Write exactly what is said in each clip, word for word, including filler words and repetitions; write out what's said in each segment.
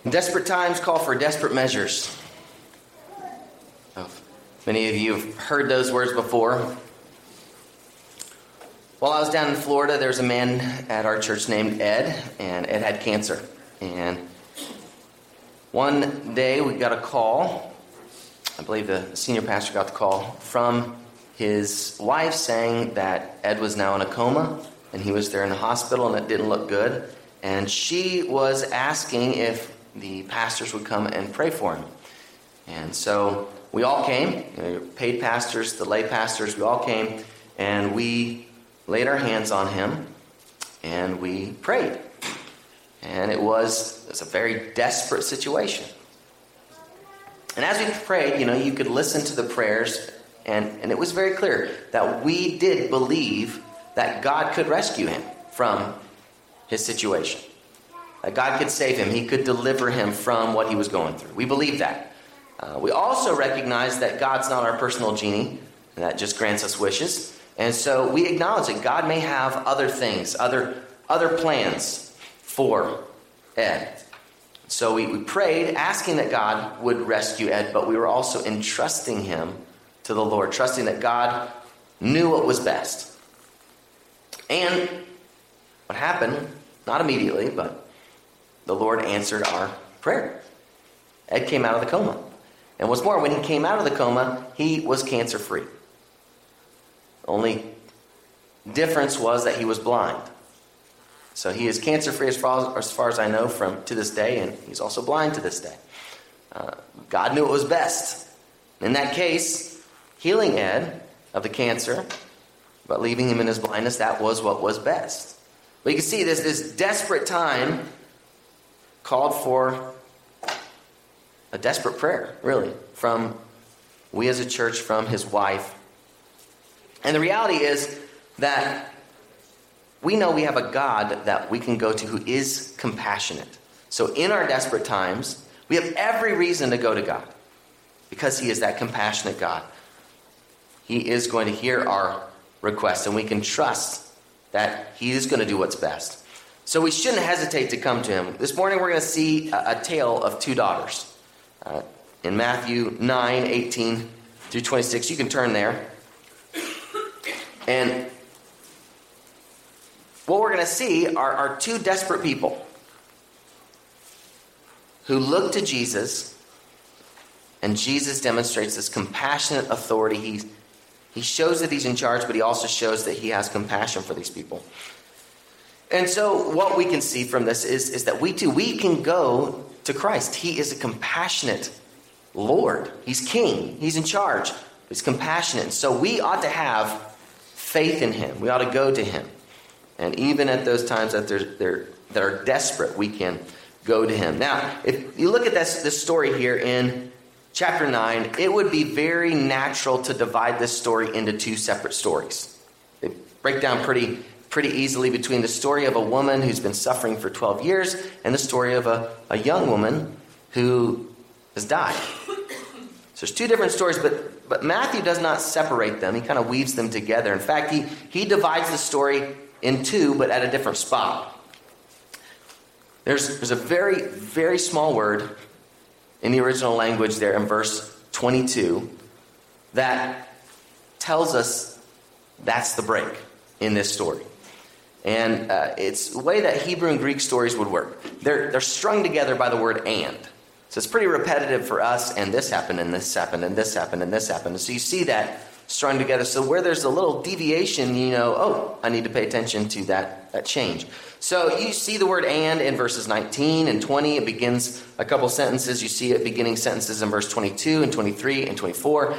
Desperate times call for desperate measures. Oh, many of you have heard those words before. While I was down in Florida, there was a man at our church named Ed, and Ed had cancer. And one day we got a call, I believe the senior pastor got the call, from his wife saying that Ed was now in a coma, and he was there in the hospital, and it didn't look good. And she was asking if the pastors would come and pray for him. And so we all came, you know, paid pastors, the lay pastors, we all came, and we laid our hands on him, and we prayed. And it was, it was a very desperate situation. And as we prayed, you know, you could listen to the prayers, and, and it was very clear that we did believe that God could rescue him from his situation. That God could save him. He could deliver him from what he was going through. We believe that. Uh, we also recognize that God's not our personal genie, and that just grants us wishes. And so we acknowledge that God may have other things, other, other plans for Ed. So we, we prayed, asking that God would rescue Ed, but we were also entrusting him to the Lord, trusting that God knew what was best. And what happened, not immediately, but the Lord answered our prayer. Ed came out of the coma. And what's more, when he came out of the coma, he was cancer-free. The only difference was that he was blind. So he is cancer-free as far as, as far as I know from to this day, and he's also blind to this day. Uh, God knew it was best. In that case, healing Ed of the cancer, but leaving him in his blindness, that was what was best. But you can see this, this desperate time called for a desperate prayer, really, from we as a church, from his wife. And the reality is that we know we have a God that we can go to who is compassionate. So in our desperate times, we have every reason to go to God because he is that compassionate God. He is going to hear our requests, and we can trust that he is going to do what's best. So we shouldn't hesitate to come to him. This morning we're going to see a, a tale of two daughters. Uh, in Matthew nine, eighteen through twenty-six. You can turn there. And what we're going to see are, are two desperate people who look to Jesus, and Jesus demonstrates this compassionate authority. He, he shows that he's in charge, but he also shows that he has compassion for these people. And so what we can see from this is, is that we too, we can go to Christ. He is a compassionate Lord. He's king. He's in charge. He's compassionate. So we ought to have faith in him. We ought to go to him. And even at those times that they're, they're, that are desperate, we can go to him. Now, if you look at this, this story here in chapter nine, it would be very natural to divide this story into two separate stories. They break down pretty pretty easily between the story of a woman who's been suffering for twelve years and the story of a, a young woman who has died. So there's two different stories, but, but Matthew does not separate them. He kind of weaves them together. In fact, he, he divides the story in two, but at a different spot. There's, there's a very, very small word in the original language there in verse twenty-two that tells us that's the break in this story. And uh, it's the way that Hebrew and Greek stories would work. They're, they're strung together by the word and. So it's pretty repetitive for us, and this happened, and this happened, and this happened, and this happened. And so you see that strung together. So where there's a little deviation, you know, oh, I need to pay attention to that, that change. So you see the word and in verses nineteen and twenty. It begins a couple sentences. You see it beginning sentences in verse twenty-two and twenty-three and twenty-four.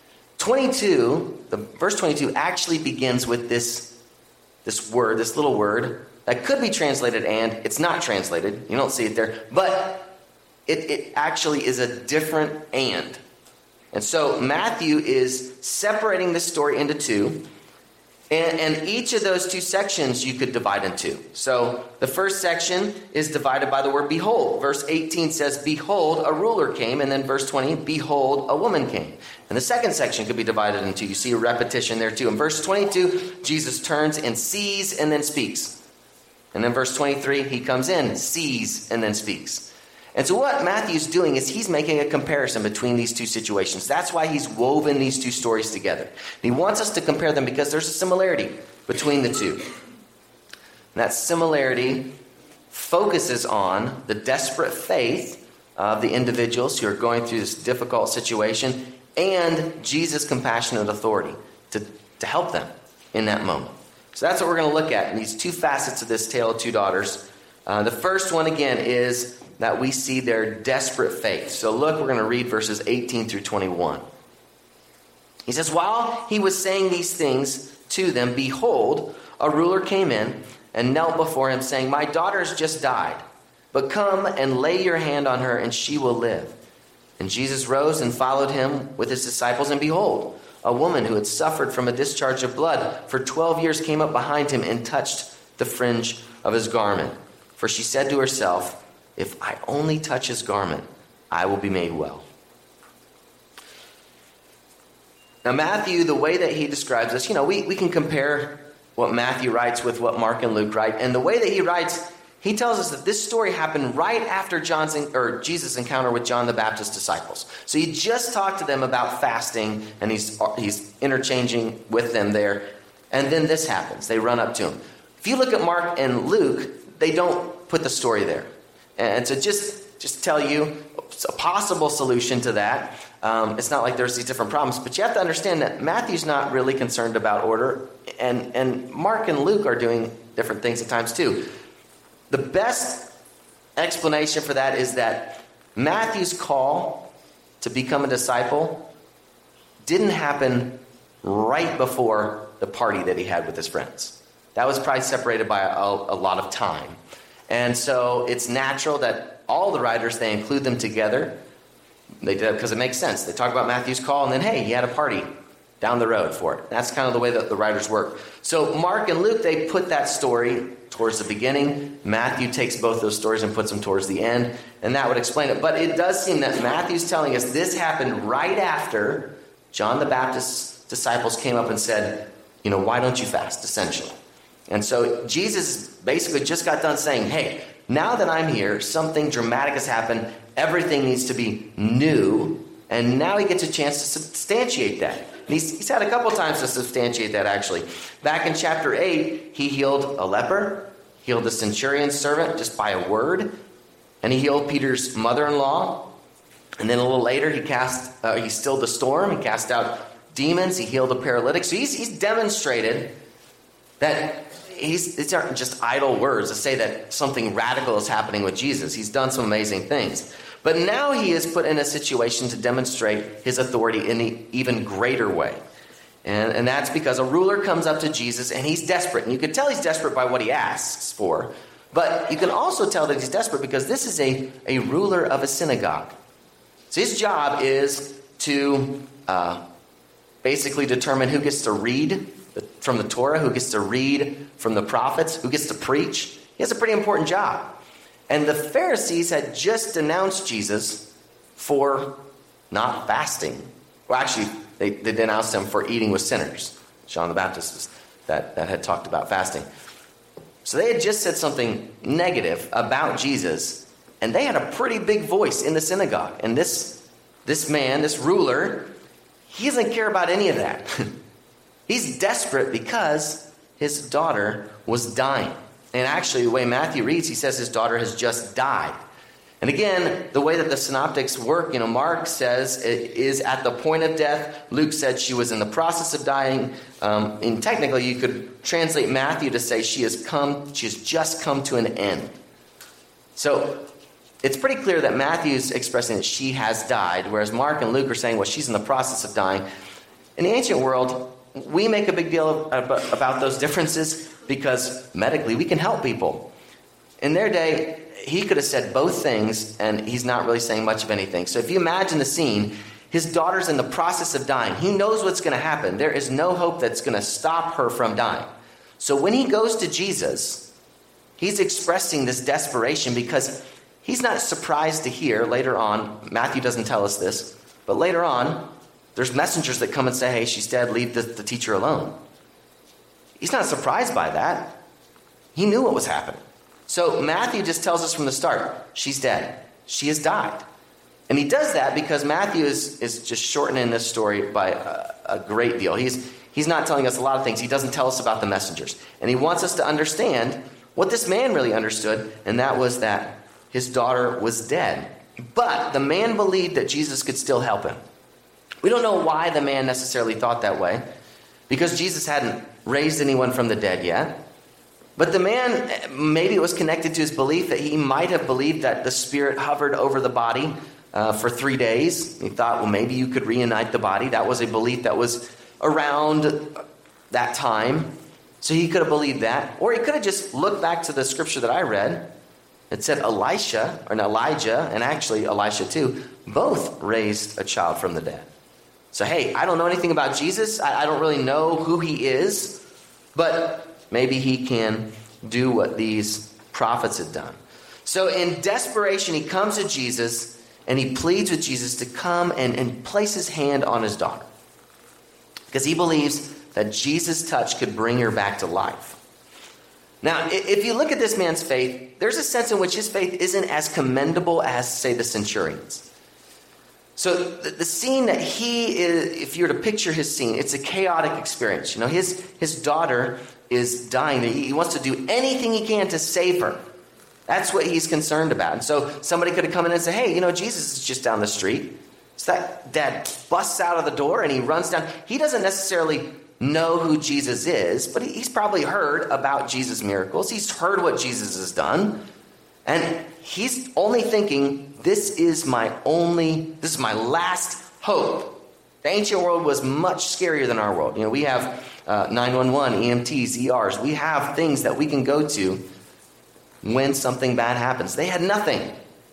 twenty-two, the verse twenty-two actually begins with this This word, this little word, that could be translated and. It's not translated. You don't see it there. But it, it actually is a different and. And so Matthew is separating this story into two. And, and each of those two sections you could divide into. So the first section is divided by the word behold. Verse eighteen says, behold, a ruler came. And then verse twenty, behold, a woman came. And the second section could be divided into. You see a repetition there too. In verse twenty-two, Jesus turns and sees and then speaks. And then verse twenty-three, he comes in, sees, and then speaks. And so what Matthew's doing is he's making a comparison between these two situations. That's why he's woven these two stories together. And he wants us to compare them because there's a similarity between the two. And that similarity focuses on the desperate faith of the individuals who are going through this difficult situation and Jesus' compassionate authority to, to help them in that moment. So that's what we're going to look at in these two facets of this tale of two daughters. Uh, the first one, again, is that we see their desperate faith. So look, we're going to read verses eighteen through twenty-one. He says, while he was saying these things to them, behold, a ruler came in and knelt before him, saying, my daughter has just died, but come and lay your hand on her, and she will live. And Jesus rose and followed him with his disciples, and behold, a woman who had suffered from a discharge of blood for twelve years came up behind him and touched the fringe of his garment. For she said to herself, if I only touch his garment, I will be made well. Now, Matthew, the way that he describes this, you know, we, we can compare what Matthew writes with what Mark and Luke write. And the way that he writes, he tells us that this story happened right after John's or Jesus' encounter with John the Baptist's disciples. So he just talked to them about fasting, and he's he's interchanging with them there. And then this happens. They run up to him. If you look at Mark and Luke, they don't put the story there. And so just, just tell you a possible solution to that. Um, it's not like there's these different problems. But you have to understand that Matthew's not really concerned about order. And, and Mark and Luke are doing different things at times too. The best explanation for that is that Matthew's call to become a disciple didn't happen right before the party that he had with his friends. That was probably separated by a, a lot of time. And so it's natural that all the writers, they include them together. They did because it makes sense. They talk about Matthew's call, and then, hey, he had a party down the road for it. That's kind of the way that the writers work. So Mark and Luke, they put that story towards the beginning. Matthew takes both those stories and puts them towards the end, and that would explain it. But it does seem that Matthew's telling us this happened right after John the Baptist's disciples came up and said, you know, why don't you fast, essentially. And so Jesus basically just got done saying, hey, now that I'm here, something dramatic has happened. Everything needs to be new. And now he gets a chance to substantiate that. And he's, he's had a couple times to substantiate that, actually. Back in chapter eight, he healed a leper, healed the centurion's servant just by a word, and he healed Peter's mother-in-law. And then a little later, he cast, uh, he stilled the storm, he cast out demons, he healed a paralytic. So he's, he's demonstrated that he's, it's not just idle words to say that something radical is happening with Jesus. He's done some amazing things. But now he is put in a situation to demonstrate his authority in an even greater way. And, and that's because a ruler comes up to Jesus, and he's desperate. And you can tell he's desperate by what he asks for. But you can also tell that he's desperate because this is a, a ruler of a synagogue. So his job is to uh, basically determine who gets to read from the Torah, who gets to read from the prophets, who gets to preach. He has a pretty important job. And the Pharisees had just denounced Jesus for not fasting. Well, actually, they, they denounced him for eating with sinners. John the Baptist that, that had talked about fasting. So they had just said something negative about Jesus, and they had a pretty big voice in the synagogue. And this, this man, this ruler, he doesn't care about any of that. He's desperate because his daughter was dying. And actually, the way Matthew reads, he says his daughter has just died. And again, the way that the synoptics work, you know, Mark says it is at the point of death. Luke said she was in the process of dying. Um, and technically, you could translate Matthew to say she has come, she has just come to an end. So it's pretty clear that Matthew's expressing that she has died, whereas Mark and Luke are saying, well, she's in the process of dying. In the ancient world, we make a big deal about those differences because medically we can help people. In their day, he could have said both things, and he's not really saying much of anything. So if you imagine the scene, his daughter's in the process of dying. He knows what's going to happen. There is no hope that's going to stop her from dying. So when he goes to Jesus, he's expressing this desperation because he's not surprised to hear later on, Matthew doesn't tell us this, but later on, there's messengers that come and say, hey, she's dead, leave the, the teacher alone. He's not surprised by that. He knew what was happening. So Matthew just tells us from the start, she's dead. she has died. And he does that because Matthew is, is just shortening this story by a, a great deal. He's, he's not telling us a lot of things. He doesn't tell us about the messengers. And he wants us to understand what this man really understood, and that was that his daughter was dead. But the man believed that Jesus could still help him. We don't know why the man necessarily thought that way, because Jesus hadn't raised anyone from the dead yet. But the man, maybe it was connected to his belief that he might have believed that the spirit hovered over the body uh, for three days. He thought, well, maybe you could reunite the body. That was a belief that was around that time. So he could have believed that. Or he could have just looked back to the scripture that I read. It said Elisha, or Elijah, and actually Elisha too, both raised a child from the dead. So, hey, I don't know anything about Jesus. I, I don't really know who he is. But maybe he can do what these prophets had done. So in desperation, he comes to Jesus and he pleads with Jesus to come and, and place his hand on his daughter. Because he believes that Jesus' touch could bring her back to life. Now, if you look at this man's faith, there's a sense in which his faith isn't as commendable as, say, the centurion's. So the, the scene that he is, if you were to picture his scene, it's a chaotic experience. You know, his, his daughter is dying. He wants to do anything he can to save her. That's what he's concerned about. And so somebody could have come in and said, hey, you know, Jesus is just down the street. So that dad busts out of the door and he runs down. He doesn't necessarily know who Jesus is, but he's probably heard about Jesus' miracles. He's heard what Jesus has done. And he's only thinking, this is my only, this is my last hope. The ancient world was much scarier than our world. You know, we have uh, nine one one, E M Ts, E Rs. We have things that we can go to when something bad happens. They had nothing.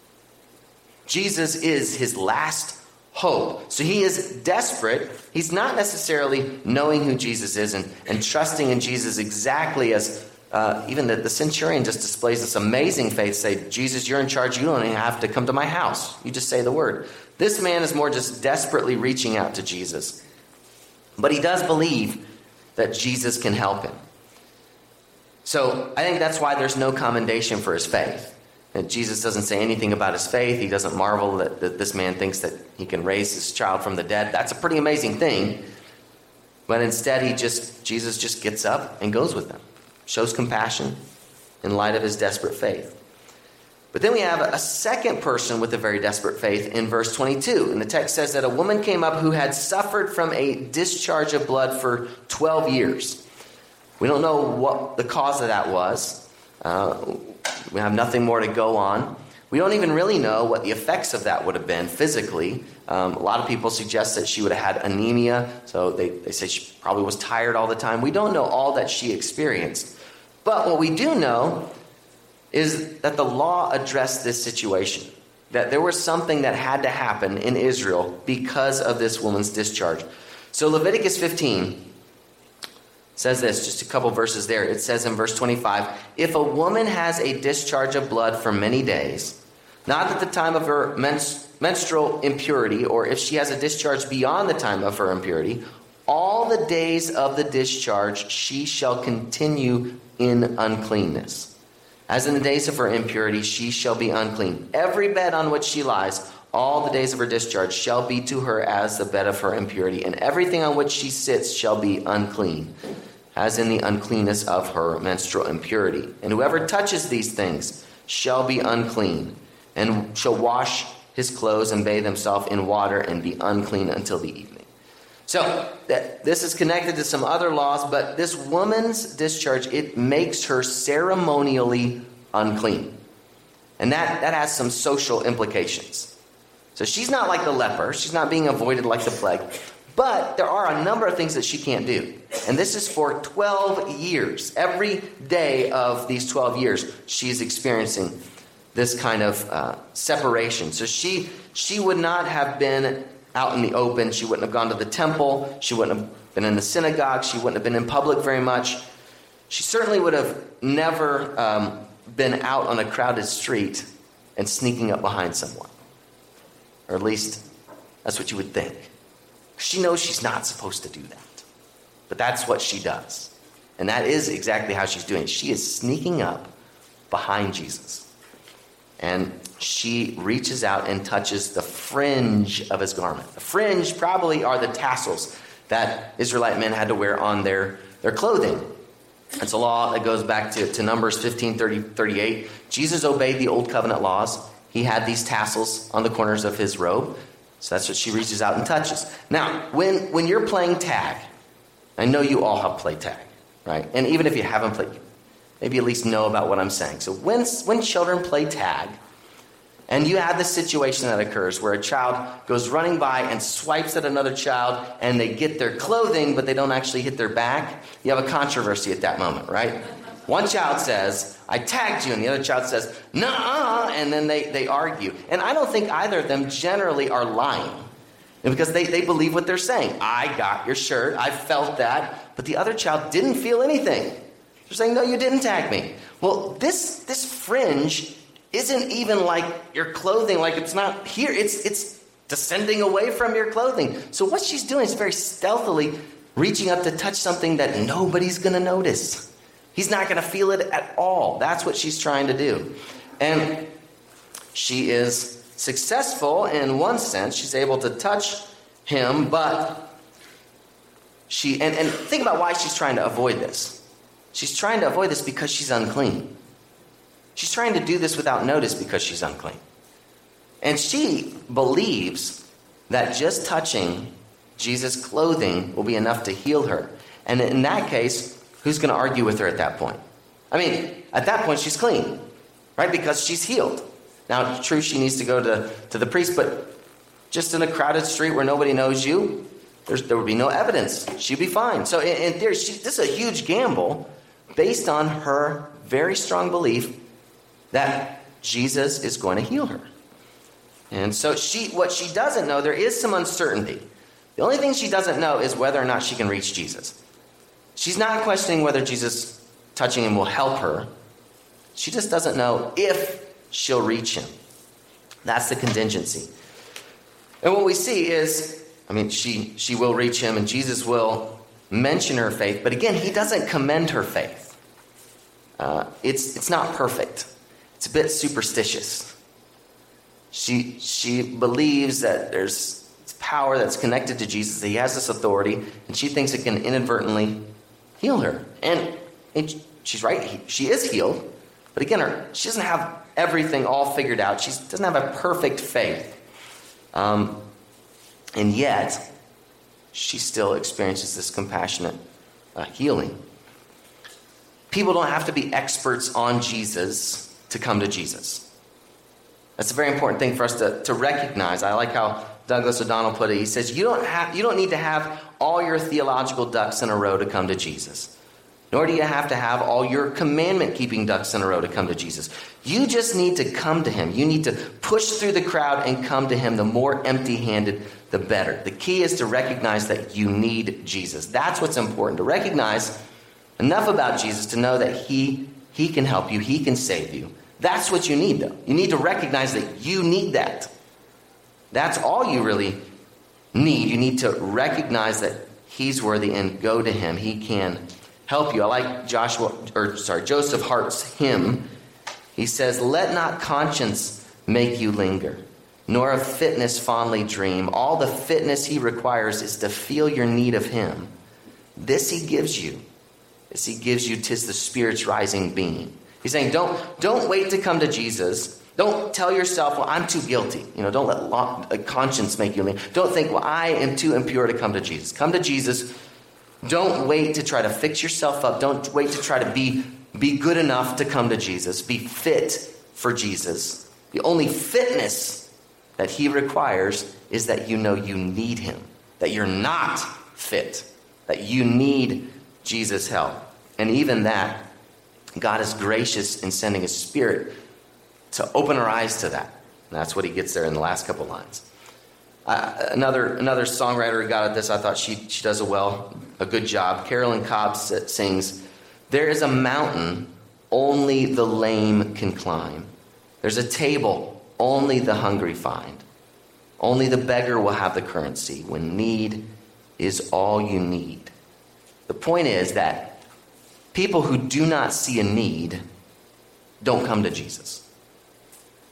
Jesus is his last hope. So he is desperate. He's not necessarily knowing who Jesus is and, and trusting in Jesus exactly as uh, even the, the centurion just displays this amazing faith. Say, Jesus, you're in charge. You don't even have to come to my house. You just say the word. This man is more just desperately reaching out to Jesus. But he does believe that Jesus can help him. So I think that's why there's no commendation for his faith. And Jesus doesn't say anything about his faith. He doesn't marvel that, that this man thinks that he can raise his child from the dead. That's a pretty amazing thing. But instead, he just Jesus just gets up and goes with them. Shows compassion in light of his desperate faith. But then we have a second person with a very desperate faith in verse twenty-two. And the text says that a woman came up who had suffered from a discharge of blood for twelve years. We don't know what the cause of that was. Uh, we have nothing more to go on. We don't even really know what the effects of that would have been physically. Um, a lot of people suggest that she would have had anemia. So they, they say she probably was tired all the time. We don't know all that she experienced. But what we do know is that the law addressed this situation. That there was something that had to happen in Israel because of this woman's discharge. So Leviticus fifteen says this, just a couple verses there. It says in verse twenty-five, if a woman has a discharge of blood for many days, not at the time of her menst- menstrual impurity, or if she has a discharge beyond the time of her impurity, all the days of the discharge she shall continue in uncleanness. As in the days of her impurity, she shall be unclean. Every bed on which she lies, all the days of her discharge shall be to her as the bed of her impurity, and everything on which she sits shall be unclean, as in the uncleanness of her menstrual impurity. And whoever touches these things shall be unclean, and shall wash his clothes and bathe himself in water and be unclean until the evening. So that this is connected to some other laws, but this woman's discharge, it makes her ceremonially unclean. And that, that has some social implications. So she's not like the leper. She's not being avoided like the plague. But there are a number of things that she can't do. And this is for twelve years. Every day of these twelve years, she's experiencing this kind of uh, separation. So she she would not have been out in the open. She wouldn't have gone to the temple. She wouldn't have been in the synagogue. She wouldn't have been in public very much. She certainly would have never um, been out on a crowded street and sneaking up behind someone. Or at least that's what you would think. She knows she's not supposed to do that. But that's what she does. And that is exactly how she's doing it. She is sneaking up behind Jesus. And she reaches out and touches the fringe of his garment. The fringe probably are the tassels that Israelite men had to wear on their, their clothing. It's a law that goes back to, to Numbers fifteen, thirty, thirty-eight. Jesus obeyed the old covenant laws. He had these tassels on the corners of his robe. So that's what she reaches out and touches. Now, when, when you're playing tag, I know you all have played tag, right? And even if you haven't played, maybe at least know about what I'm saying. So when, when children play tag, and you have this situation that occurs where a child goes running by and swipes at another child and they get their clothing, but they don't actually hit their back, you have a controversy at that moment, right? One child says, I tagged you, and the other child says, nuh-uh, and then they, they argue. And I don't think either of them generally are lying, because they, they believe what they're saying. I got your shirt, I felt that, but the other child didn't feel anything. They're saying, no, you didn't tag me. Well, this this fringe isn't even like your clothing, like it's not here. It's it's descending away from your clothing. So what she's doing is very stealthily reaching up to touch something that nobody's going to notice. He's not going to feel it at all. That's what she's trying to do. And she is successful in one sense. She's able to touch him, but she, and, and think about why she's trying to avoid this. She's trying to avoid this because she's unclean. She's trying to do this without notice because she's unclean. And she believes that just touching Jesus' clothing will be enough to heal her. And in that case, who's going to argue with her at that point? I mean, at that point, she's clean, right? Because she's healed. Now, it's true she needs to go to, to the priest, but just in a crowded street where nobody knows you, there's, there would be no evidence. She'd be fine. So in, in theory, she, this is a huge gamble based on her very strong belief that Jesus is going to heal her. And so she, what she doesn't know, there is some uncertainty. The only thing she doesn't know is whether or not she can reach Jesus. She's not questioning whether Jesus touching him will help her. She just doesn't know if she'll reach him. That's the contingency. And what we see is, I mean, she, she will reach him, and Jesus will mention her faith. But again, he doesn't commend her faith. Uh, it's, it's not perfect. It's a bit superstitious. She, she believes that there's power that's connected to Jesus, that he has this authority, and she thinks it can inadvertently heal her. And, and she's right, he, she is healed. But again, her, she doesn't have everything all figured out. She doesn't have a perfect faith. Um, and yet, she still experiences this compassionate uh, healing. People don't have to be experts on Jesus to come to Jesus. That's a very important thing for us to, to recognize. I like how Douglas O'Donnell put it. He says, you don't have, you don't need to have all your theological ducks in a row to come to Jesus. Nor do you have to have all your commandment-keeping ducks in a row to come to Jesus. You just need to come to him. You need to push through the crowd and come to him. The more empty-handed, the better. The key is to recognize that you need Jesus. That's what's important, to recognize enough about Jesus to know that he, he can help you. He can save you. That's what you need, though. You need to recognize that you need that. That's all you really need. You need to recognize that he's worthy and go to him. He can help you. I like Joshua, or sorry, Joseph Hart's hymn. He says, "Let not conscience make you linger, nor of fitness fondly dream. All the fitness he requires is to feel your need of him. This he gives you. This he gives you, 'tis the Spirit's rising beam." He's saying, don't, don't wait to come to Jesus. Don't tell yourself, well, I'm too guilty. You know, don't let law, a conscience make you linger. Don't think, well, I am too impure to come to Jesus. Come to Jesus. Don't wait to try to fix yourself up. Don't wait to try to be, be good enough to come to Jesus. Be fit for Jesus. The only fitness that he requires is that you know you need him, that you're not fit, that you need Jesus' help. And even that, God is gracious in sending his Spirit to open our eyes to that. And that's what he gets there in the last couple lines. Uh, another another songwriter who got at this, I thought she she does a well, a good job. Carolyn Cobb sings, "There is a mountain only the lame can climb. There's a table only the hungry find. Only the beggar will have the currency when need is all you need." The point is that people who do not see a need don't come to Jesus.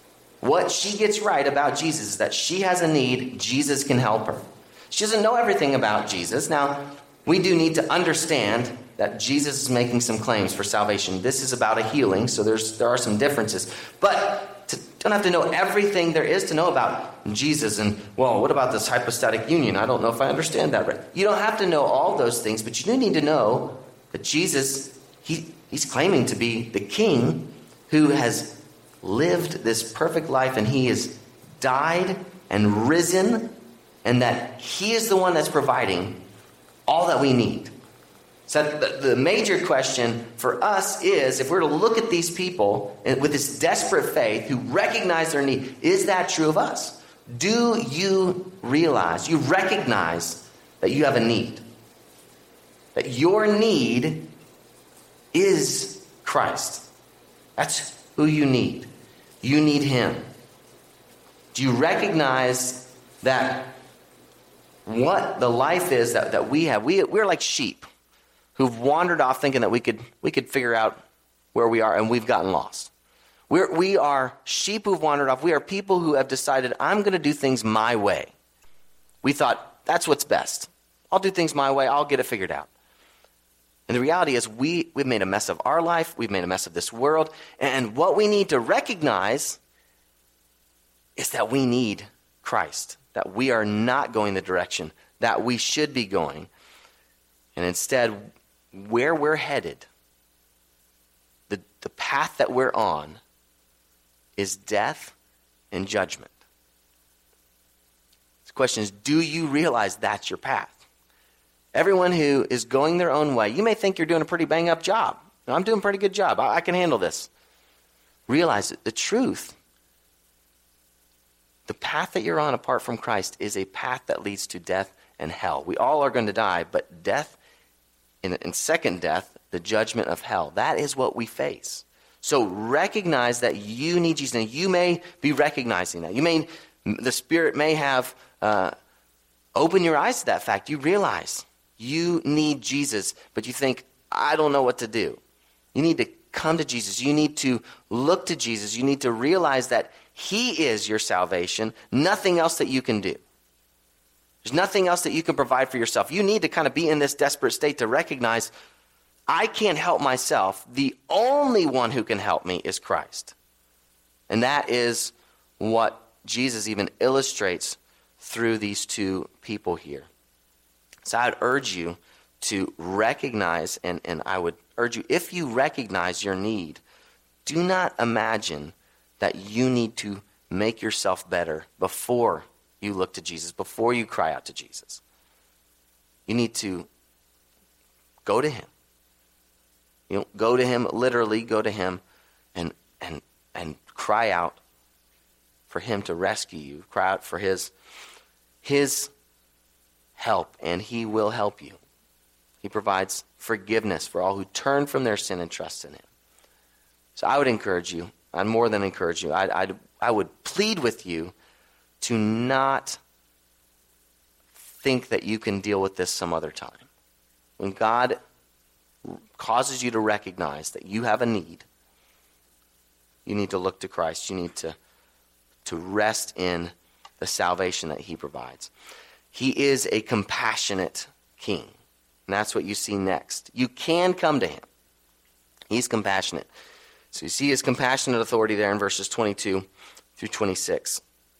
What she gets right about Jesus is that she has a need, Jesus can help her. She doesn't know everything about Jesus. Now, we do need to understand that Jesus is making some claims for salvation. This is about a healing, so there's there are some differences. But to, don't have to know everything there is to know about Jesus. And, well, what about this hypostatic union? I don't know if I understand that right. You don't have to know all those things, but you do need to know that Jesus, he, he's claiming to be the king who has lived this perfect life, and he has died and risen, and that he is the one that's providing all that we need. So the, the major question for us is, if we're to look at these people with this desperate faith who recognize their need, is that true of us? Do you realize, you recognize that you have a need? That your need is Christ. That's who you need. You need him. Do you recognize that what the life is that, that we have? We, we're like sheep who've wandered off thinking that we could we could figure out where we are, and we've gotten lost. We're, we are sheep who've wandered off. We are people who have decided, I'm going to do things my way. We thought, that's what's best. I'll do things my way. I'll get it figured out. And the reality is we, we've made a mess of our life. We've made a mess of this world. And what we need to recognize is that we need Christ, that we are not going the direction that we should be going. And instead, where we're headed, the, the path that we're on, is death and judgment. The question is, do you realize that's your path? Everyone who is going their own way, you may think you're doing a pretty bang-up job. I'm doing a pretty good job. I, I can handle this. Realize that the truth, the path that you're on apart from Christ, is a path that leads to death and hell. We all are going to die, but death, in, in second death, the judgment of hell, that is what we face. So recognize that you need Jesus. And you may be recognizing that. You may, the Spirit may have uh, opened your eyes to that fact. You realize you need Jesus, but you think, I don't know what to do. You need to come to Jesus. You need to look to Jesus. You need to realize that he is your salvation, nothing else that you can do. There's nothing else that you can provide for yourself. You need to kind of be in this desperate state to recognize, I can't help myself. The only one who can help me is Christ. And that is what Jesus even illustrates through these two people here. So I'd urge you to recognize, and, and I would urge you, if you recognize your need, do not imagine that you need to make yourself better before you look to Jesus, before you cry out to Jesus. You need to go to him. You know, go to him, literally go to him and and and cry out for him to rescue you. Cry out for his his help, and he will help you. He provides forgiveness for all who turn from their sin and trust in him. So I would encourage you, I'd more than encourage you, I'd, I'd, I would plead with you to not think that you can deal with this some other time. When God causes you to recognize that you have a need, you need to look to Christ. You need to, to rest in the salvation that he provides. He is a compassionate king. And that's what you see next. You can come to him. He's compassionate. So you see his compassionate authority there in verses twenty-two through twenty-six.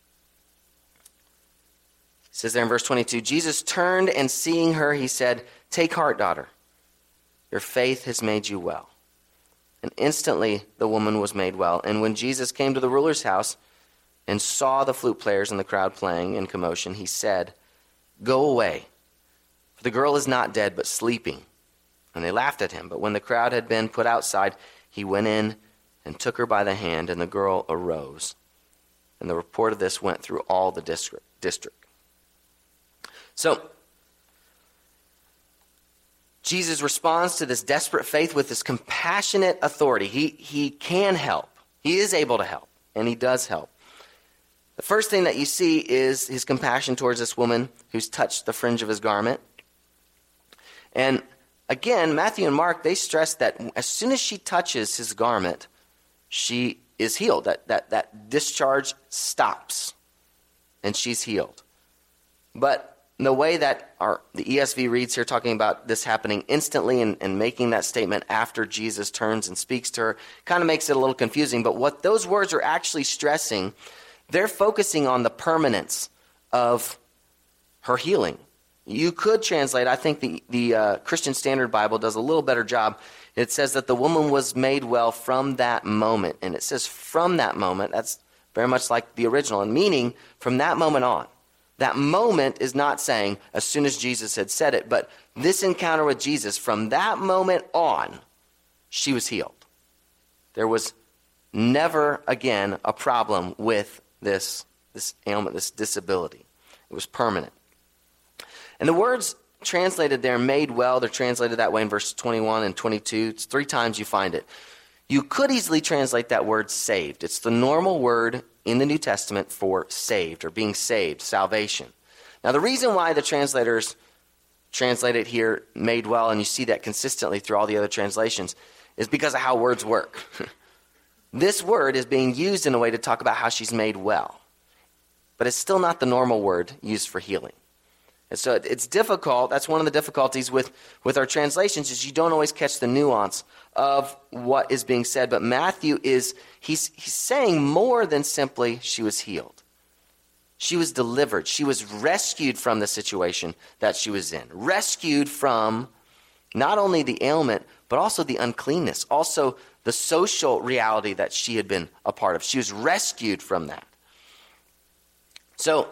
It says there in verse twenty-two, Jesus turned and seeing her, he said, "Take heart, daughter. Your faith has made you well." And instantly the woman was made well. And when Jesus came to the ruler's house and saw the flute players and the crowd playing in commotion, he said, "Go away, for the girl is not dead, but sleeping." And they laughed at him. But when the crowd had been put outside, he went in and took her by the hand, and the girl arose. And the report of this went through all the district. district. So, Jesus responds to this desperate faith with this compassionate authority. He, he can help. He is able to help, and he does help. The first thing that you see is his compassion towards this woman who's touched the fringe of his garment. And again, Matthew and Mark, they stress that as soon as she touches his garment, she is healed. That, that, that discharge stops, and she's healed. But the way that our the E S V reads here, talking about this happening instantly and, and making that statement after Jesus turns and speaks to her, kind of makes it a little confusing. But what those words are actually stressing, they're focusing on the permanence of her healing. You could translate, I think the, the uh, Christian Standard Bible does a little better job. It says that the woman was made well from that moment. And it says from that moment. That's very much like the original. And meaning from that moment on. That moment is not saying as soon as Jesus had said it, but this encounter with Jesus, from that moment on, she was healed. There was never again a problem with this, this ailment, this disability. It was permanent. And the words translated there, made well, they're translated that way in verse twenty-one and twenty-two. It's three times you find it. You could easily translate that word saved. It's the normal word in the New Testament for saved or being saved, salvation. Now, the reason why the translators translate it here, made well, and you see that consistently through all the other translations, is because of how words work. This word is being used in a way to talk about how she's made well. But it's still not the normal word used for healing. And so it's difficult. That's one of the difficulties with, with our translations is you don't always catch the nuance of what is being said. But Matthew is, he's, he's saying more than simply she was healed. She was delivered. She was rescued from the situation that she was in. Rescued from not only the ailment, but also the uncleanness. Also the social reality that she had been a part of. She was rescued from that. So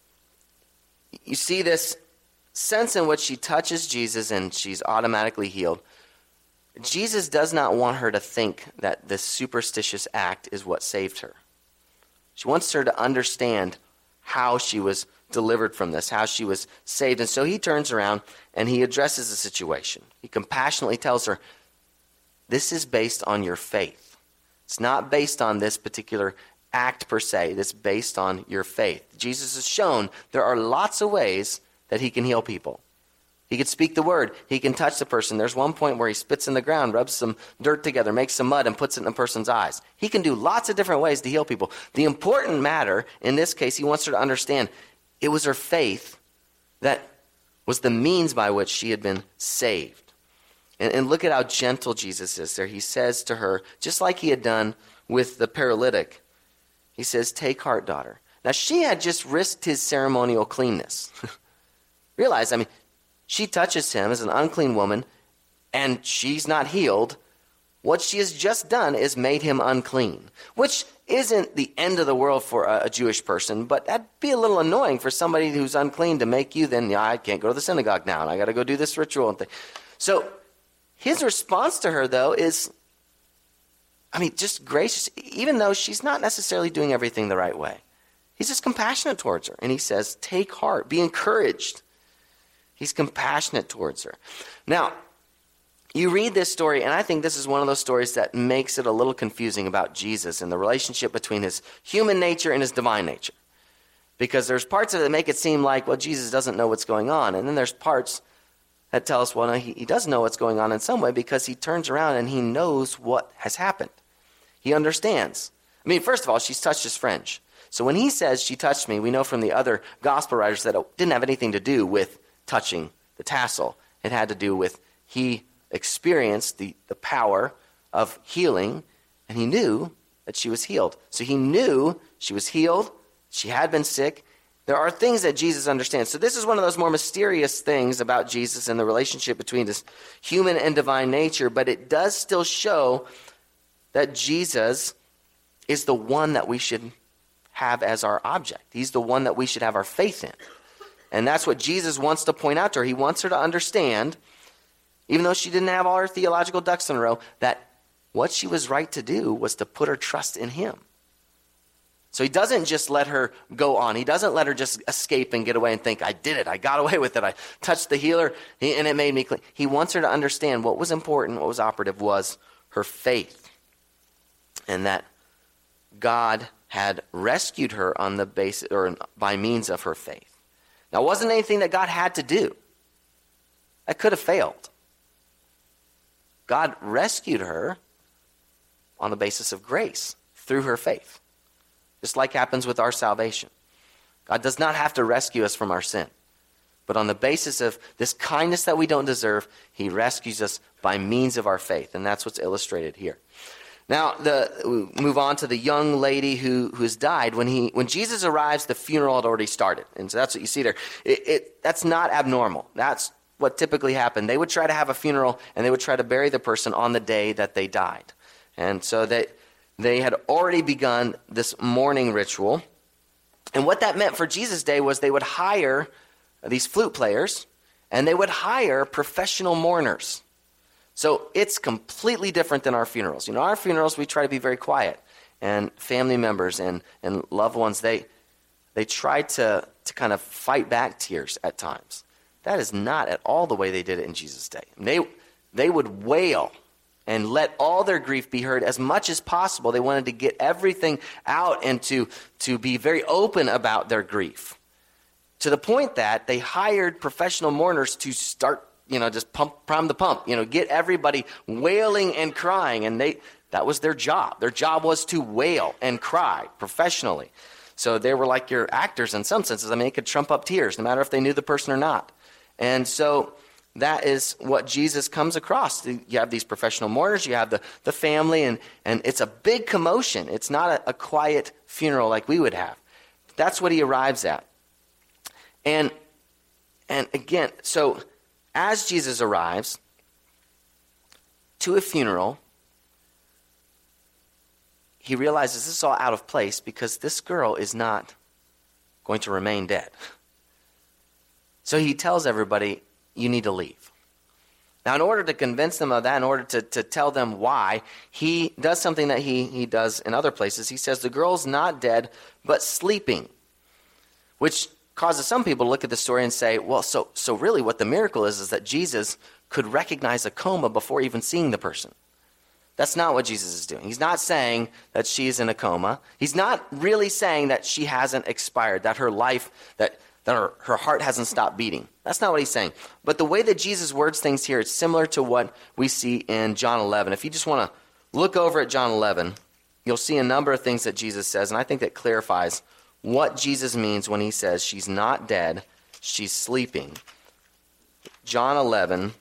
you see this sense in which she touches Jesus and she's automatically healed. Jesus does not want her to think that this superstitious act is what saved her. She wants her to understand how she was delivered from this, how she was saved. And so he turns around and he addresses the situation. He compassionately tells her, this is based on your faith. It's not based on this particular act per se. It's based on your faith. Jesus has shown there are lots of ways that he can heal people. He can speak the word. He can touch the person. There's one point where he spits in the ground, rubs some dirt together, makes some mud, and puts it in a person's eyes. He can do lots of different ways to heal people. The important matter, in this case, he wants her to understand, it was her faith that was the means by which she had been saved. And, and look at how gentle Jesus is there. He says to her, just like he had done with the paralytic, he says, take heart, daughter. Now, she had just risked his ceremonial cleanness. Realize, I mean, she touches him as an unclean woman, and she's not healed. What she has just done is made him unclean, which isn't the end of the world for a, a Jewish person, but that'd be a little annoying for somebody who's unclean to make you then, yeah, I can't go to the synagogue now, and I got to go do this ritual and thing. So his response to her, though, is, I mean, just gracious, even though she's not necessarily doing everything the right way. He's just compassionate towards her, and he says, take heart, be encouraged. He's compassionate towards her. Now, you read this story, and I think this is one of those stories that makes it a little confusing about Jesus and the relationship between his human nature and his divine nature. Because there's parts of it that make it seem like, well, Jesus doesn't know what's going on. And then there's parts that tell us, well, no, he, he does know what's going on in some way because he turns around and he knows what has happened. He understands. I mean, first of all, she's touched his fringe. So when he says she touched me, we know from the other gospel writers that it didn't have anything to do with touching the tassel. It had to do with he experienced the, the power of healing, and he knew that she was healed. So he knew she was healed. She had been sick. There are things that Jesus understands. So this is one of those more mysterious things about Jesus and the relationship between his human and divine nature, but it does still show that Jesus is the one that we should have as our object. He's the one that we should have our faith in. And that's what Jesus wants to point out to her. He wants her to understand, even though she didn't have all her theological ducks in a row, that what she was right to do was to put her trust in him. So he doesn't just let her go on. He doesn't let her just escape and get away and think, I did it. I got away with it. I touched the healer and it made me clean. He wants her to understand what was important, what was operative was her faith. And that God had rescued her on the basis or by means of her faith. Now, it wasn't anything that God had to do. That could have failed. God rescued her on the basis of grace, through her faith. Just like happens with our salvation. God does not have to rescue us from our sin. But on the basis of this kindness that we don't deserve, he rescues us by means of our faith. And that's what's illustrated here. Now, the, we move on to the young lady who, who has died. When he, when Jesus arrives, the funeral had already started. And so that's what you see there. It, it, that's not abnormal. That's what typically happened. They would try to have a funeral, and they would try to bury the person on the day that they died. And so they, they had already begun this mourning ritual. And what that meant for Jesus' day was they would hire these flute players, and they would hire professional mourners. So it's completely different than our funerals. You know, our funerals, we try to be very quiet. And family members and, and loved ones, they they try to, to kind of fight back tears at times. That is not at all the way they did it in Jesus' day. They, they would wail and let all their grief be heard as much as possible. They wanted to get everything out and to, to be very open about their grief. To the point that they hired professional mourners to start, you know, just pump, prime the pump, you know, get everybody wailing and crying. And they that was their job. Their job was to wail and cry professionally. So they were like your actors in some senses. I mean, they could trump up tears no matter if they knew the person or not. And so that is what Jesus comes across. You have these professional mourners, you have the, the family, and, and it's a big commotion. It's not a, a quiet funeral like we would have. That's what he arrives at. And and again, so as Jesus arrives to a funeral, he realizes this is all out of place because this girl is not going to remain dead. So he tells everybody, you need to leave. Now, in order to convince them of that, in order to, to tell them why, he does something that he, he does in other places. He says, the girl's not dead, but sleeping, which causes some people to look at the story and say, well, so so really what the miracle is is that Jesus could recognize a coma before even seeing the person. That's not what Jesus is doing. He's not saying that she's in a coma. He's not really saying that she hasn't expired, that her life, that, that her, her heart hasn't stopped beating. That's not what he's saying. But the way that Jesus words things here, it's similar to what we see in John eleven. If you just want to look over at John eleven, you'll see a number of things that Jesus says, and I think that clarifies what Jesus means when he says she's not dead, she's sleeping. John eleven.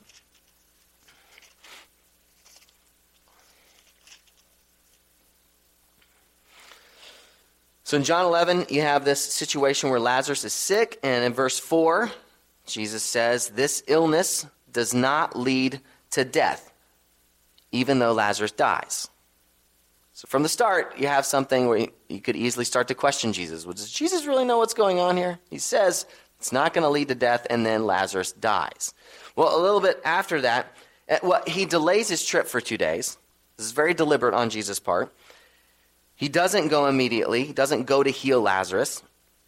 So in John eleven, you have this situation where Lazarus is sick, and in verse four, Jesus says, this illness does not lead to death, even though Lazarus dies. So from the start, you have something where you could easily start to question Jesus. Well, does Jesus really know what's going on here? He says it's not going to lead to death, and then Lazarus dies. Well, a little bit after that, well, he delays his trip for two days. This is very deliberate on Jesus' part. He doesn't go immediately. He doesn't go to heal Lazarus.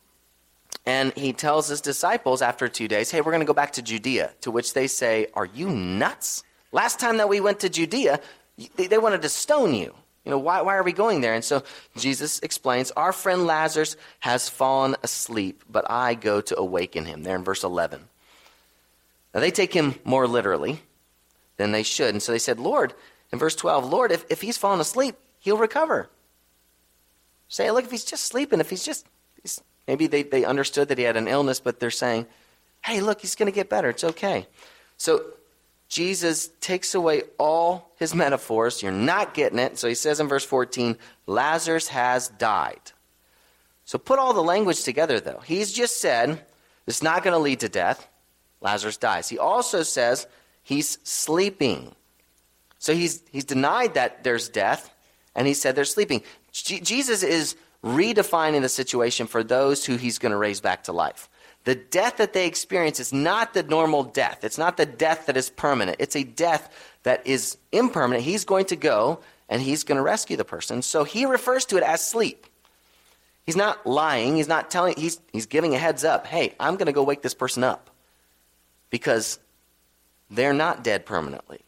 And he tells his disciples after two days, hey, we're going to go back to Judea, to which they say, are you nuts? Last time that we went to Judea, they, they wanted to stone you. You know, why, why are we going there? And so Jesus explains, our friend Lazarus has fallen asleep, but I go to awaken him. There in verse eleven. Now they take him more literally than they should. And so they said, Lord, in verse twelve, Lord, if, if he's fallen asleep, he'll recover. Say, look, if he's just sleeping, if he's just, he's, maybe they, they understood that he had an illness, but they're saying, hey, look, he's going to get better. It's okay. So Jesus takes away all his metaphors. You're not getting it. So he says in verse fourteen, Lazarus has died. So put all the language together, though. He's just said it's not going to lead to death. Lazarus dies. He also says he's sleeping. So he's he's denied that there's death, and he said they're sleeping. G- Jesus is redefining the situation for those who he's going to raise back to life. The death that they experience is not the normal death. It's not the death that is permanent. It's a death that is impermanent. He's going to go and he's going to rescue the person. So he refers to it as sleep. He's not lying. He's not telling, he's, he's giving a heads up. Hey, I'm going to go wake this person up because they're not dead permanently.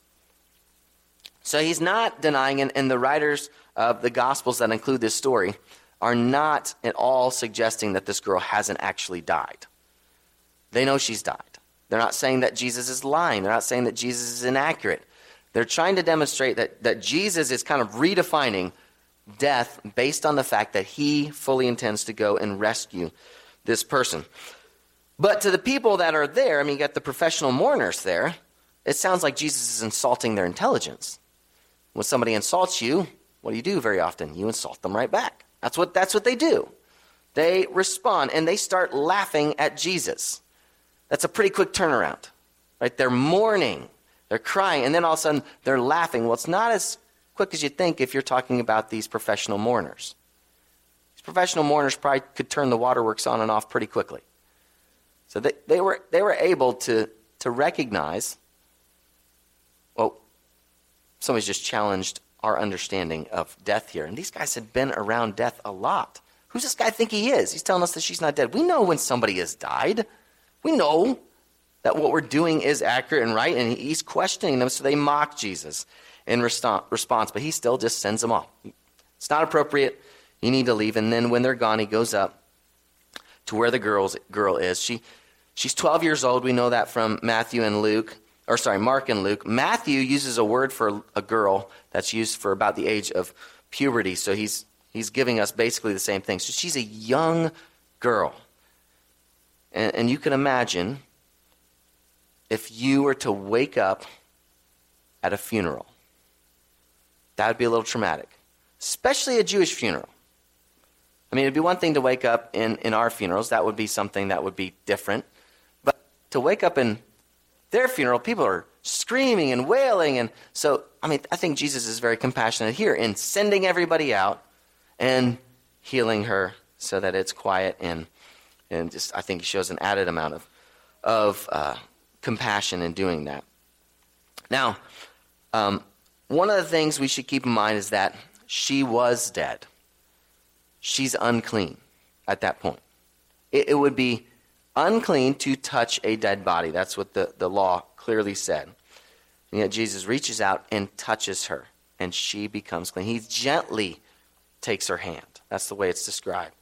So he's not denying, and, and the writers of the Gospels that include this story are not at all suggesting that this girl hasn't actually died. They know she's died. They're not saying that Jesus is lying. They're not saying that Jesus is inaccurate. They're trying to demonstrate that, that Jesus is kind of redefining death based on the fact that he fully intends to go and rescue this person. But to the people that are there, I mean, you got the professional mourners there, it sounds like Jesus is insulting their intelligence. When somebody insults you, what do you do very often? You insult them right back. That's what, that's what they do. They respond, and they start laughing at Jesus. That's a pretty quick turnaround, right? They're mourning, they're crying, and then all of a sudden they're laughing. Well, it's not as quick as you think if you're talking about these professional mourners. These professional mourners probably could turn the waterworks on and off pretty quickly. So they, they were they were able to, to recognize, well, somebody's just challenged our understanding of death here. And these guys had been around death a lot. Who's this guy think he is? He's telling us that she's not dead. We know when somebody has died. We know that what we're doing is accurate and right, and he's questioning them, so they mock Jesus in resto- response, but he still just sends them off. It's not appropriate. You need to leave. And then when they're gone, he goes up to where the girl's, girl is. She She's twelve years old. We know that from Matthew and Luke, or sorry, Mark and Luke. Matthew uses a word for a girl that's used for about the age of puberty, so he's he's giving us basically the same thing. So she's a young girl. And, and you can imagine if you were to wake up at a funeral. That would be a little traumatic, especially a Jewish funeral. I mean, it'd be one thing to wake up in, in our funerals. That would be something that would be different. But to wake up in their funeral, people are screaming and wailing. And so, I mean, I think Jesus is very compassionate here in sending everybody out and healing her so that it's quiet. And, and just, I think he shows an added amount of, of uh, compassion in doing that. Now, um, one of the things we should keep in mind is that she was dead. She's unclean at that point. It, it would be unclean to touch a dead body. That's what the, the law clearly said. And yet Jesus reaches out and touches her, and she becomes clean. He gently takes her hand. That's the way it's described.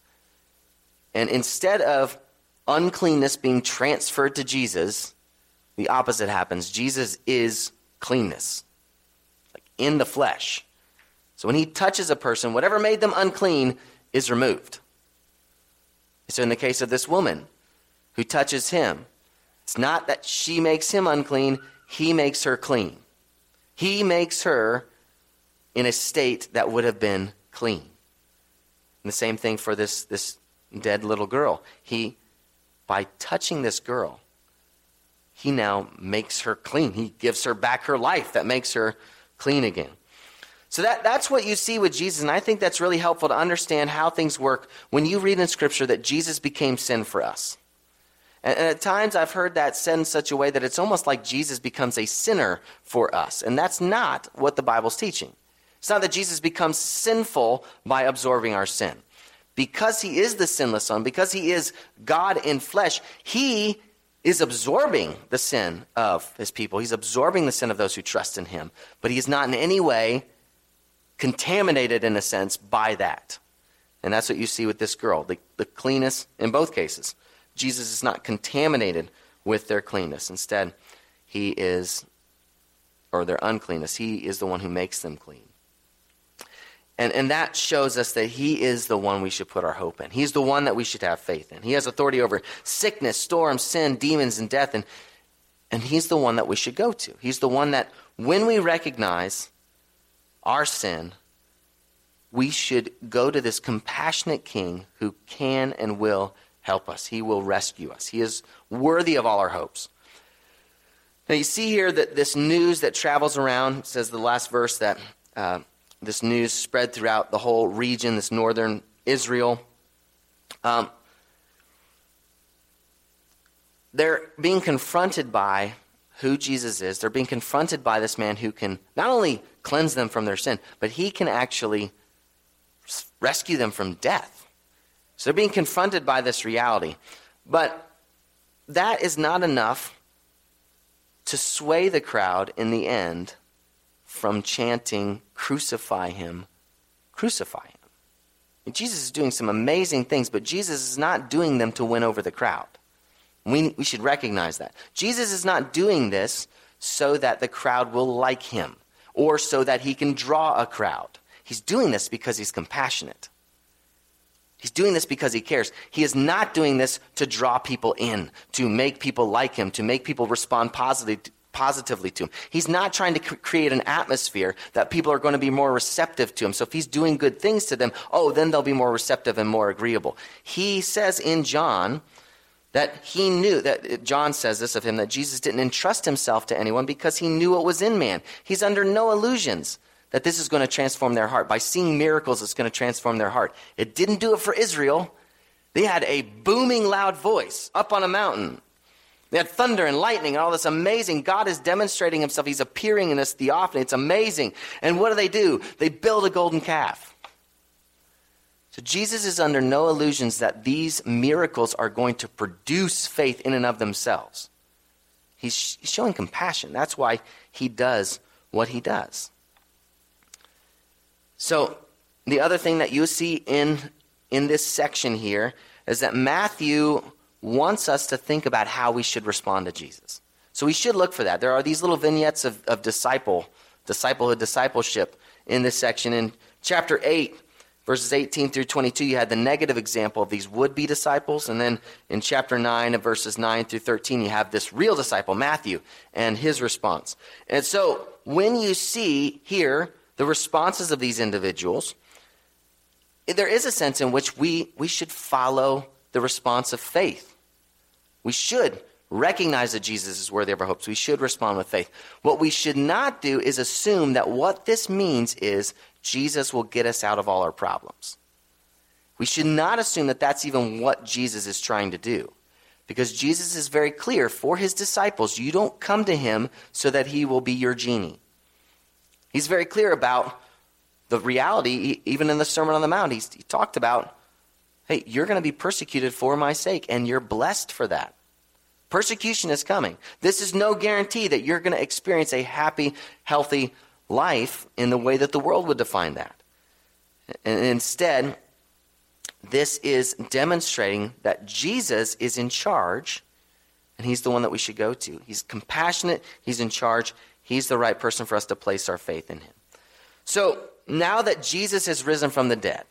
And instead of uncleanness being transferred to Jesus, the opposite happens. Jesus is cleanness, like in the flesh. So when he touches a person, whatever made them unclean is removed. So in the case of this woman who touches him, it's not that she makes him unclean, he makes her clean. He makes her in a state that would have been clean. And the same thing for this, this dead little girl. He, by touching this girl, he now makes her clean. He gives her back her life that makes her clean again. So that, that's what you see with Jesus, and I think that's really helpful to understand how things work when you read in Scripture that Jesus became sin for us. And, and at times I've heard that said in such a way that it's almost like Jesus becomes a sinner for us, and that's not what the Bible's teaching. It's not that Jesus becomes sinful by absorbing our sin. Because he is the sinless Son, because he is God in flesh, he is absorbing the sin of his people. He's absorbing the sin of those who trust in him, but he is not in any way contaminated, in a sense, by that. And that's what you see with this girl, the, the cleanness in both cases. Jesus is not contaminated with their cleanness. Instead, he is, or their uncleanness, he is the one who makes them clean. And, and that shows us that he is the one we should put our hope in. He's the one that we should have faith in. He has authority over sickness, storms, sin, demons, and death. And, and he's the one that we should go to. He's the one that, when we recognize our sin, we should go to this compassionate King who can and will help us. He will rescue us. He is worthy of all our hopes. Now you see here that this news that travels around, says the last verse, that uh, this news spread throughout the whole region, this northern Israel. Um, they're being confronted by who Jesus is. They're being confronted by this man who can not only cleanse them from their sin, but he can actually rescue them from death. So they're being confronted by this reality. But that is not enough to sway the crowd in the end from chanting, "Crucify him, crucify him." And Jesus is doing some amazing things, but Jesus is not doing them to win over the crowd. We, we should recognize that. Jesus is not doing this so that the crowd will like him or so that he can draw a crowd. He's doing this because he's compassionate. He's doing this because he cares. He is not doing this to draw people in, to make people like him, to make people respond positively, positively to him. He's not trying to create an atmosphere that people are going to be more receptive to him. So if he's doing good things to them, oh, then they'll be more receptive and more agreeable. He says in John that he knew, that John says this of him, that Jesus didn't entrust himself to anyone because he knew what was in man. He's under no illusions that this is going to transform their heart. By seeing miracles, it's going to transform their heart. It didn't do it for Israel. They had a booming loud voice up on a mountain. They had thunder and lightning and all this amazing. God is demonstrating himself. He's appearing in this theophany. It's amazing. And what do they do? They build a golden calf. So Jesus is under no illusions that these miracles are going to produce faith in and of themselves. He's showing compassion. That's why he does what he does. So the other thing that you see in, in this section here is that Matthew wants us to think about how we should respond to Jesus. So we should look for that. There are these little vignettes of, of disciple, disciplehood, discipleship in this section. In chapter eight, verses eighteen through twenty-two, you had the negative example of these would-be disciples. And then in chapter nine, of verses nine through thirteen, you have this real disciple, Matthew, and his response. And so when you see here the responses of these individuals, there is a sense in which we, we should follow the response of faith. We should recognize that Jesus is worthy of our hopes. We should respond with faith. What we should not do is assume that what this means is Jesus will get us out of all our problems. We should not assume that that's even what Jesus is trying to do. Because Jesus is very clear for his disciples, you don't come to him so that he will be your genie. He's very clear about the reality, even in the Sermon on the Mount. He's, he talked about, hey, you're going to be persecuted for my sake, and you're blessed for that. Persecution is coming. This is no guarantee that you're going to experience a happy, healthy life in the way that the world would define that. And instead, this is demonstrating that Jesus is in charge, and he's the one that we should go to. He's compassionate. He's in charge. He's the right person for us to place our faith in him. So now that Jesus has risen from the dead,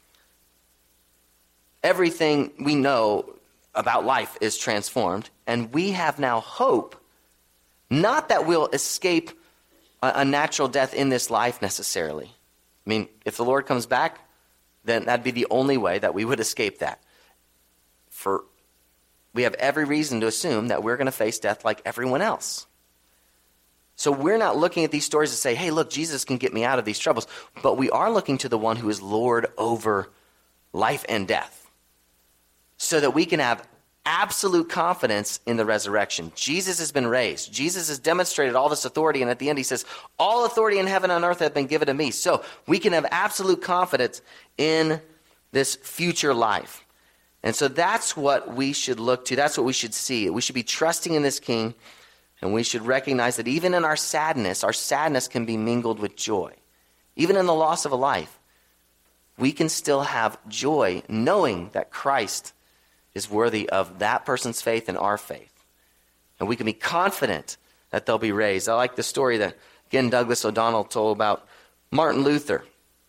everything we know about life is transformed, and we have now hope, not that we'll escape a, a natural death in this life necessarily. I mean, if the Lord comes back, then that'd be the only way that we would escape that. For we have every reason to assume that we're going to face death like everyone else. So we're not looking at these stories to say, hey, look, Jesus can get me out of these troubles. But we are looking to the one who is Lord over life and death, so that we can have absolute confidence in the resurrection. Jesus has been raised. Jesus has demonstrated all this authority, and at the end he says, all authority in heaven and earth have been given to me. So we can have absolute confidence in this future life. And so that's what we should look to. That's what we should see. We should be trusting in this King, and we should recognize that even in our sadness, our sadness can be mingled with joy. Even in the loss of a life, we can still have joy knowing that Christ is worthy of that person's faith and our faith. And we can be confident that they'll be raised. I like the story that, again, Douglas O'Donnell told about Martin Luther.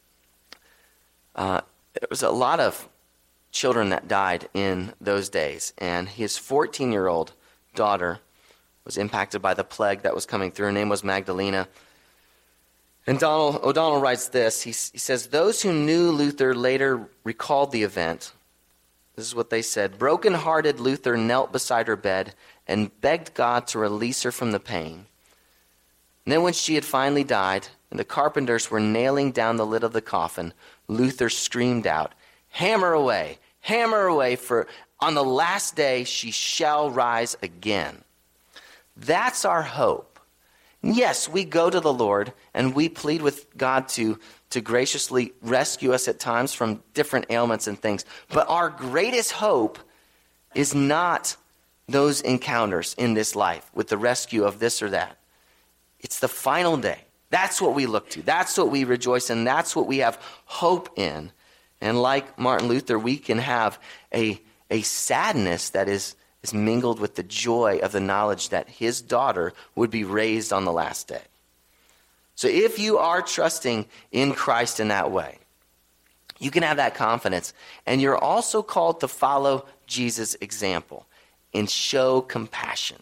Uh, there was a lot of children that died in those days, and his fourteen-year-old daughter was impacted by the plague that was coming through. Her name was Magdalena. And Donald, O'Donnell writes this. He, he says, those who knew Luther later recalled the event. This is what they said. Broken-hearted Luther knelt beside her bed and begged God to release her from the pain. And then when she had finally died, and the carpenters were nailing down the lid of the coffin, Luther screamed out, hammer away, hammer away, for on the last day she shall rise again. That's our hope. Yes, we go to the Lord and we plead with God to, to graciously rescue us at times from different ailments and things. But our greatest hope is not those encounters in this life with the rescue of this or that. It's the final day. That's what we look to. That's what we rejoice in. That's what we have hope in. And like Martin Luther, we can have a, a sadness that is is mingled with the joy of the knowledge that his daughter would be raised on the last day. So if you are trusting in Christ in that way, you can have that confidence. And you're also called to follow Jesus' example and show compassion.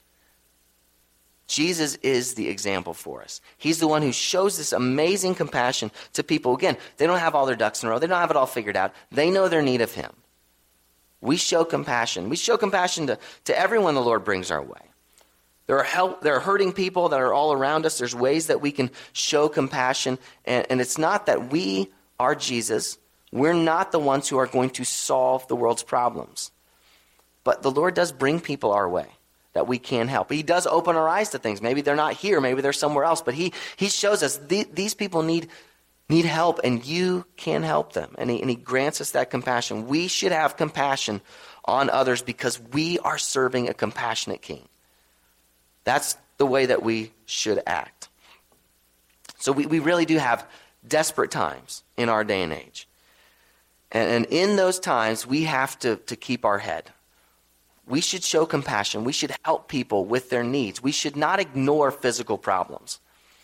Jesus is the example for us. He's the one who shows this amazing compassion to people. Again, they don't have all their ducks in a row. They don't have it all figured out. They know their need of him. We show compassion. We show compassion to, to everyone the Lord brings our way. There are help, there are hurting people that are all around us. There's ways that we can show compassion. And, and it's not that we are Jesus. We're not the ones who are going to solve the world's problems. But the Lord does bring people our way that we can help. He does open our eyes to things. Maybe they're not here. Maybe they're somewhere else. But he, he shows us th- these people need, need help, and you can help them. And he, and he grants us that compassion. We should have compassion on others because we are serving a compassionate king. That's the way that we should act. So we, we really do have desperate times in our day and age. And, and in those times, we have to, to keep our head. We should show compassion. We should help people with their needs. We should not ignore physical problems.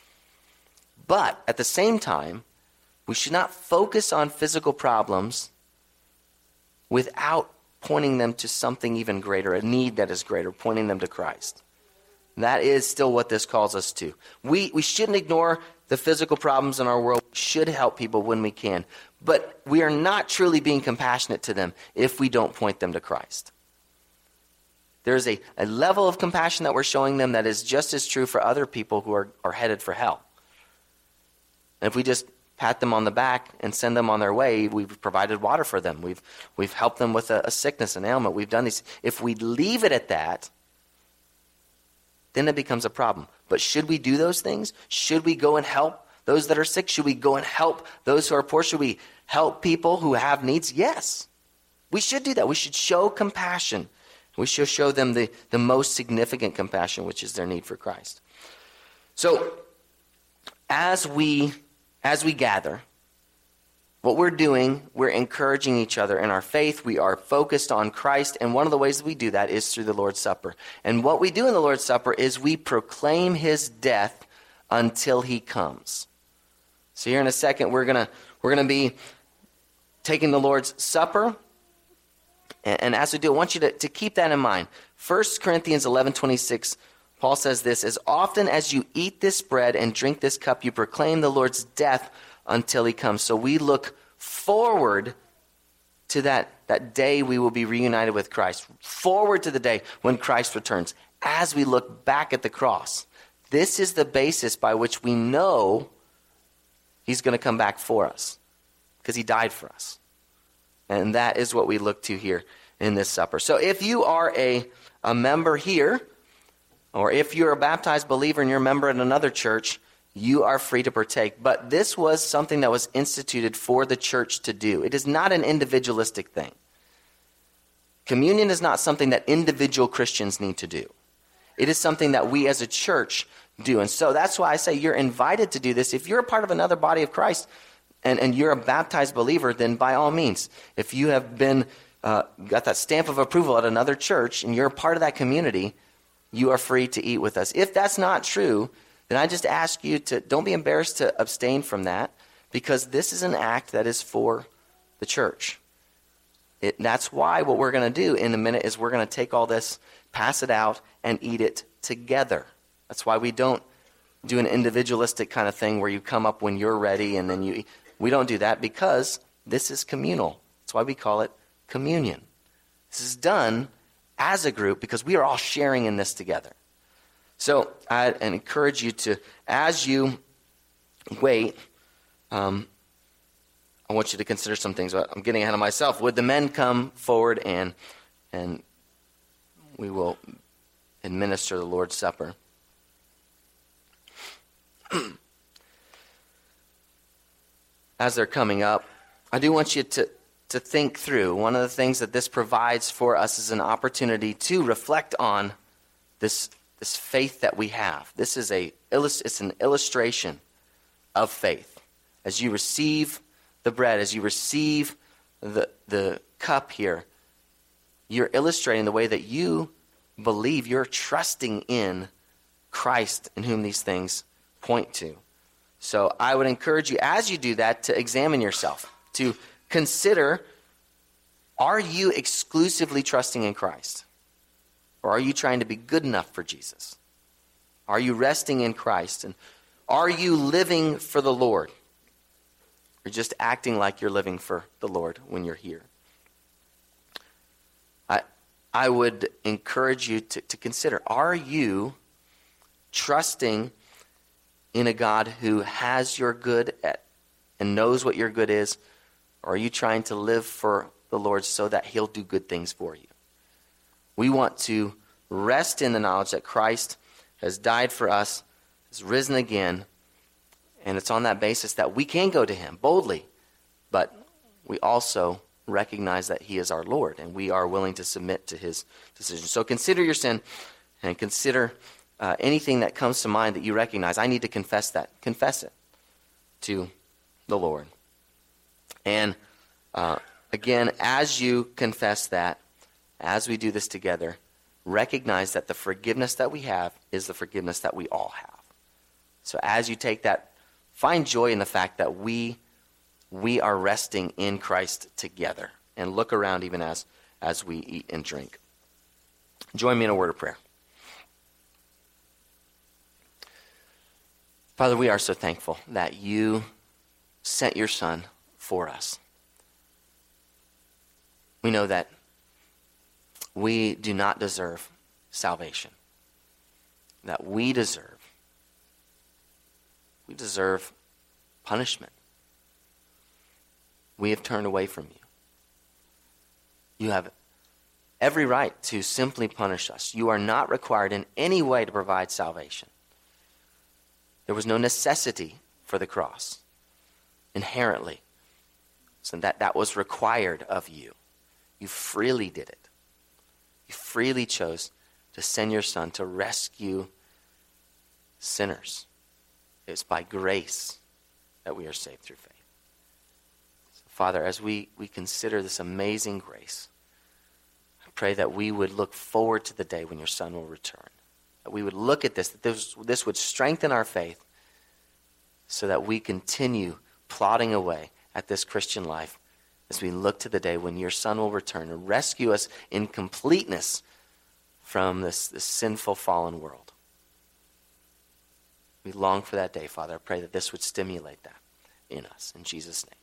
But at the same time, we should not focus on physical problems without pointing them to something even greater, a need that is greater, pointing them to Christ. That is still what this calls us to. We, we shouldn't ignore the physical problems in our world. We should help people when we can. But we are not truly being compassionate to them if we don't point them to Christ. There's a, a level of compassion that we're showing them that is just as true for other people who are, are headed for hell. And if we just pat them on the back and send them on their way, we've provided water for them. We've, we've helped them with a, a sickness, an ailment. We've done these. If we leave it at that, then it becomes a problem. But should we do those things? Should we go and help those that are sick? Should we go and help those who are poor? Should we help people who have needs? Yes. We should do that. We should show compassion. We should show them the, the most significant compassion, which is their need for Christ. So, as we as we gather, what we're doing, we're encouraging each other in our faith. We are focused on Christ, and one of the ways that we do that is through the Lord's Supper. And what we do in the Lord's Supper is we proclaim his death until he comes. So here in a second, we're gonna we're gonna be taking the Lord's Supper. And as we do, I want you to, to keep that in mind. First Corinthians eleven twenty-six, Paul says this, as often as you eat this bread and drink this cup, you proclaim the Lord's death until he comes. So we look forward to that, that day we will be reunited with Christ. Forward to the day when Christ returns. As we look back at the cross, this is the basis by which we know he's going to come back for us. Because he died for us. And that is what we look to here in this supper. So if you are a, a member here, or if you're a baptized believer and you're a member in another church, you are free to partake. But this was something that was instituted for the church to do. It is not an individualistic thing. Communion is not something that individual Christians need to do. It is something that we as a church do. And so that's why I say you're invited to do this. If you're a part of another body of Christ, And, and you're a baptized believer, then by all means, if you have been uh, got that stamp of approval at another church and you're a part of that community, you are free to eat with us. If that's not true, then I just ask you to don't be embarrassed to abstain from that, because this is an act that is for the church. It, that's why what we're going to do in a minute is we're going to take all this, pass it out, and eat it together. That's why we don't do an individualistic kind of thing where you come up when you're ready and then you eat. We don't do that because this is communal. That's why we call it communion. This is done as a group because we are all sharing in this together. So I encourage you to, as you wait, um, I want you to consider some things. I'm getting ahead of myself. Would the men come forward and and we will administer the Lord's Supper? As they're coming up, I do want you to, to think through. One of the things that this provides for us is an opportunity to reflect on this, this faith that we have. This is a it's an illustration of faith. As you receive the bread, as you receive the, the cup here, you're illustrating the way that you believe, you're trusting in Christ in whom these things point to. So I would encourage you, as you do that, to examine yourself, to consider, are you exclusively trusting in Christ? Or are you trying to be good enough for Jesus? Are you resting in Christ? And are you living for the Lord? Or just acting like you're living for the Lord when you're here? I I would encourage you to, to consider, are you trusting in a God who has your good at, and knows what your good is? Or are you trying to live for the Lord so that he'll do good things for you? We want to rest in the knowledge that Christ has died for us, has risen again, and it's on that basis that we can go to him boldly, but we also recognize that he is our Lord, and we are willing to submit to his decision. So consider your sin, and consider uh, anything that comes to mind that you recognize. I need to confess that. Confess it to the Lord. And uh, again, as you confess that, as we do this together, recognize that the forgiveness that we have is the forgiveness that we all have. So as you take that, find joy in the fact that we we are resting in Christ together. And look around even as, as we eat and drink. Join me in a word of prayer. Father, we are so thankful that you sent your Son for us. We know that we do not deserve salvation. That we deserve, we deserve punishment. We have turned away from you. You have every right to simply punish us. You are not required in any way to provide salvation. There was no necessity for the cross, inherently. So that, that was required of you. You freely did it. You freely chose to send your Son to rescue sinners. It's by grace that we are saved through faith. So, Father, as we, we consider this amazing grace, I pray that we would look forward to the day when your Son will return. That we would look at this, that this, this would strengthen our faith so that we continue plodding away at this Christian life as we look to the day when your Son will return and rescue us in completeness from this, this sinful, fallen world. We long for that day, Father. I pray that this would stimulate that in us. In Jesus' name.